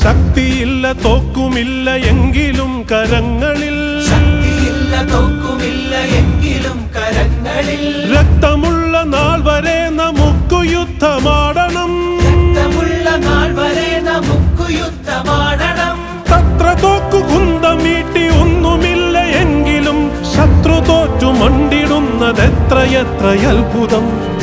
ശക്തിയില്ല തോക്കുമില്ല എങ്കിലും കരങ്ങളിൽ, ശക്തിയില്ല തോക്കുമില്ല എങ്കിലും കരങ്ങളിൽ, രക്തമുള്ള നാൾ വരെ നമുക്ക് യുദ്ധമാടണം, രക്തമുള്ള നാൾ വരെ നമുക്ക് യുദ്ധമാടണം. തത്ര തോക്കു കുന്തമീട്ടി ഒന്നുമില്ല എങ്കിലും ശത്രു തോറ്റു മണ്ടിടുന്നതെത്രയെത്ര അത്ഭുതം.